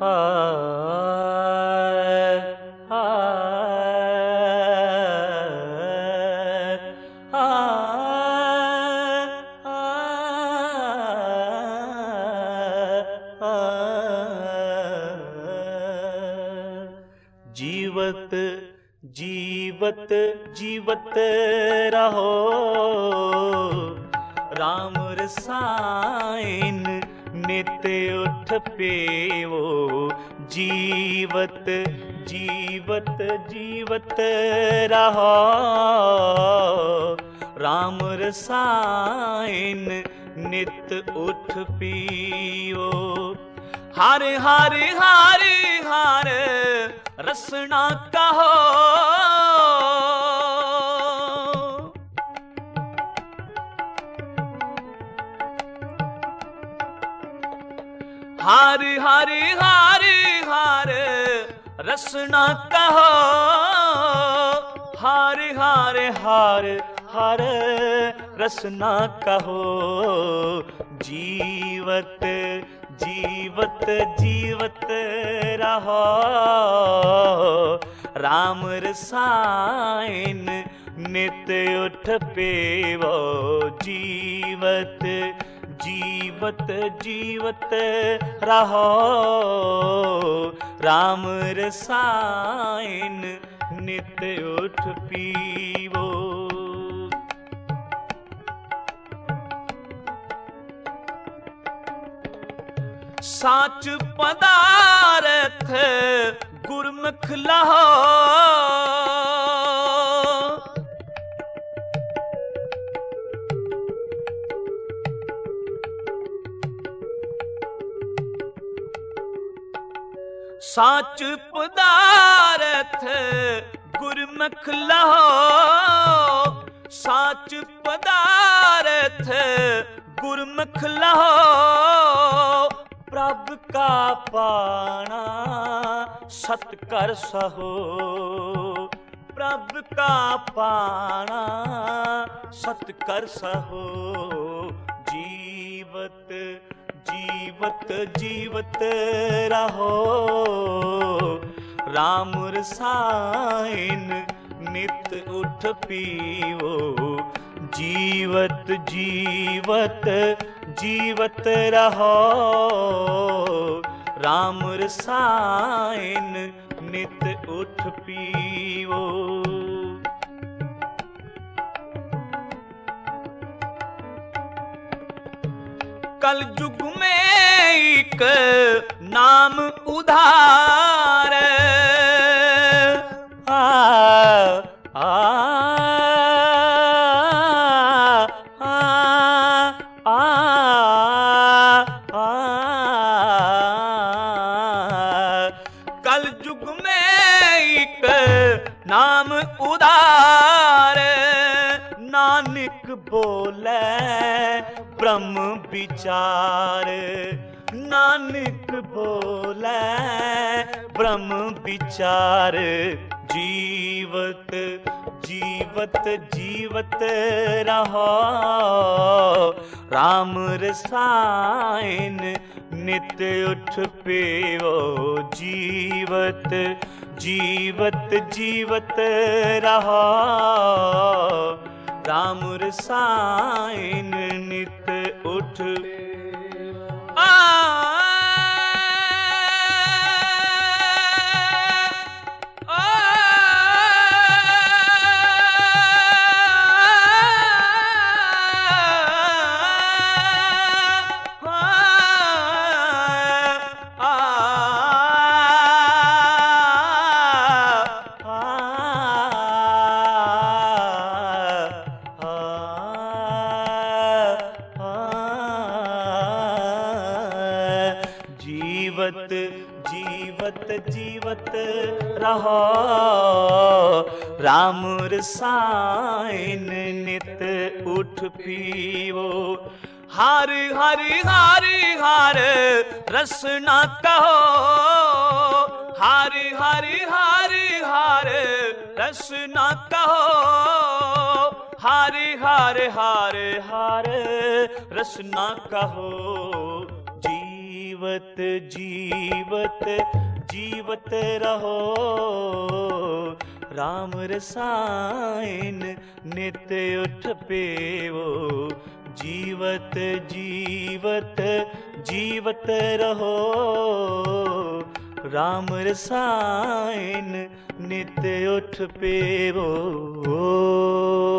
जीवत जीवत जीवत रहो राम रसायन नित उठ पेवो। जीवत जीवत जीवत रहो राम रसायन नित उठ पियो। हर हर हर हर रसना कहो हर हर हर हर रसना कहो। हर हर हर हर रसना कहो। जीवत जीवत जीवत रहो राम रसायन नित उठ पेवो। जीवत जीवत जीवत रहो राम रसायन नित उठ पीवो। साच पदारथ गुरमुख लहो साच पदारथ गुरमुख लहो। साच पदारथ गुरमुख लहो। प्रभ का पाना सत कर सहो। प्रभ का पाना सत कर सहो। जीवत जीवत जीवत रहो राम रसायन नित उठ पीवो। जीवत जीवत जीवत रहो राम रसायन नित उठ पीवो। कल युग में एक नाम उधार कल युग में एक नाम उधार। नानक बोले ब्रह्म विचार। नानक बोले ब्रह्म विचार। जीवत जीवत जीवत रहो राम रसायन नित उठ पेवो। जीवत जीवत जीवत रहो राम रसायन नित उठ। जीवत जीवत जीवत रहो राम रसायन नित उठ पीवो। हर हर हर हर रसना कहो। हर हर हर हर रसना कहो। हर हर हर हर रसना कहो। जीवत जीवत जीवत रहो, राम रसायन नित उठ पेवो। जीवत जीवत जीवत रहो, राम रसायन नित उठ पेवो।